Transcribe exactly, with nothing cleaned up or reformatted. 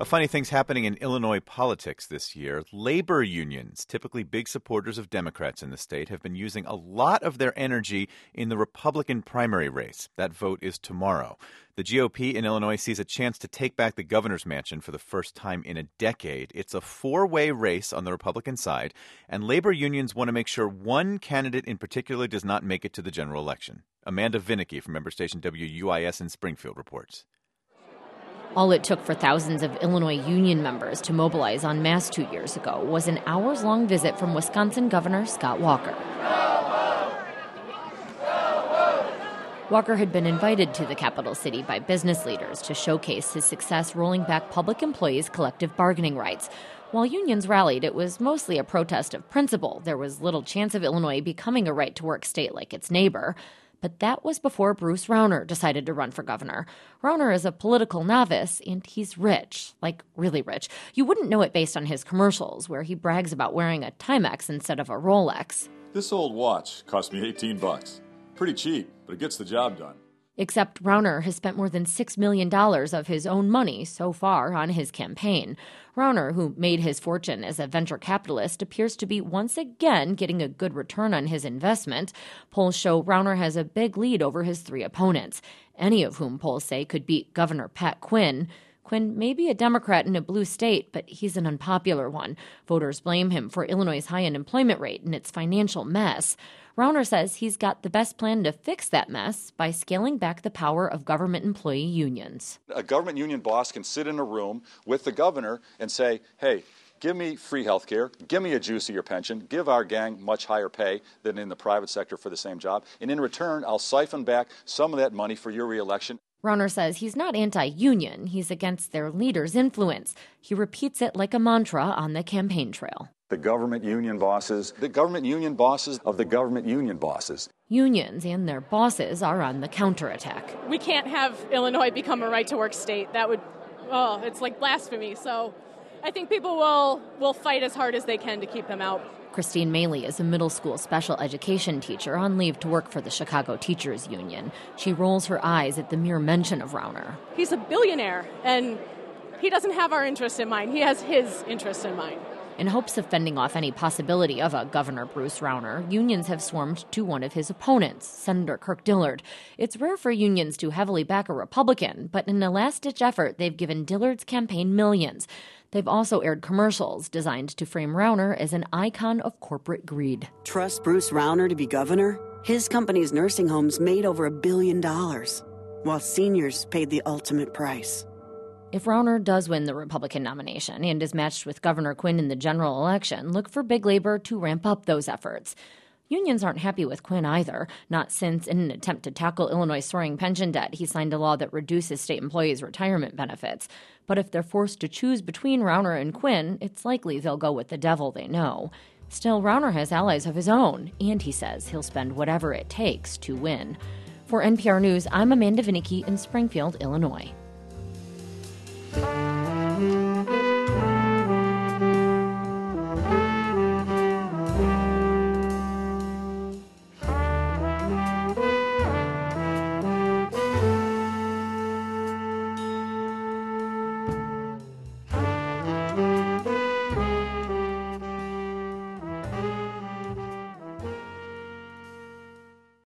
A funny thing's happening in Illinois politics this year. Labor unions, typically big supporters of Democrats in the state, have been using a lot of their energy in the Republican primary race. That vote is tomorrow. The G O P in Illinois sees a chance to take back the governor's mansion for the first time in a decade. It's a four-way race on the Republican side, and labor unions want to make sure one candidate in particular does not make it to the general election. Amanda Vinicky from member station W U I S in Springfield reports. All it took for thousands of Illinois union members to mobilize en masse two years ago was an hours-long visit from Wisconsin Governor Scott Walker. Walker had been invited to the capital city by business leaders to showcase his success rolling back public employees' collective bargaining rights. While unions rallied, it was mostly a protest of principle. There was little chance of Illinois becoming a right-to-work state like its neighbor. But that was before Bruce Rauner decided to run for governor. Rauner is a political novice, and he's rich, like really rich. You wouldn't know it based on his commercials, where he brags about wearing a Timex instead of a Rolex. This old watch cost me eighteen bucks. Pretty cheap, but it gets the job done. Except Rauner has spent more than six million dollars of his own money so far on his campaign. Rauner, who made his fortune as a venture capitalist, appears to be once again getting a good return on his investment. Polls show Rauner has a big lead over his three opponents, any of whom polls say could beat Governor Pat Quinn. Quinn may be a Democrat in a blue state, but he's an unpopular one. Voters blame him for Illinois' high unemployment rate and its financial mess. Rauner says he's got the best plan to fix that mess by scaling back the power of government employee unions. A government union boss can sit in a room with the governor and say, hey, give me free health care, give me a juicier pension, give our gang much higher pay than in the private sector for the same job, and in return, I'll siphon back some of that money for your reelection. Rauner says he's not anti-union. He's against their leaders' influence. He repeats it like a mantra on the campaign trail. The government union bosses, the government union bosses of the government union bosses. Unions and their bosses are on the counterattack. We can't have Illinois become a right-to-work state. That would, oh, it's like blasphemy. So I think people will, will fight as hard as they can to keep him out. Christine Maley is a middle school special education teacher on leave to work for the Chicago Teachers Union. She rolls her eyes at the mere mention of Rauner. He's a billionaire, and he doesn't have our interest in mind. He has his interest in mind. In hopes of fending off any possibility of a Governor Bruce Rauner, unions have swarmed to one of his opponents, Senator Kirk Dillard. It's rare for unions to heavily back a Republican, but in a last-ditch effort, they've given Dillard's campaign millions. They've also aired commercials designed to frame Rauner as an icon of corporate greed. Trust Bruce Rauner to be governor? His company's nursing homes made over a billion dollars, while seniors paid the ultimate price. If Rauner does win the Republican nomination and is matched with Governor Quinn in the general election, look for big labor to ramp up those efforts. Unions aren't happy with Quinn either, not since, in an attempt to tackle Illinois' soaring pension debt, he signed a law that reduces state employees' retirement benefits. But if they're forced to choose between Rauner and Quinn, it's likely they'll go with the devil they know. Still, Rauner has allies of his own, and he says he'll spend whatever it takes to win. For N P R News, I'm Amanda Vinicky in Springfield, Illinois.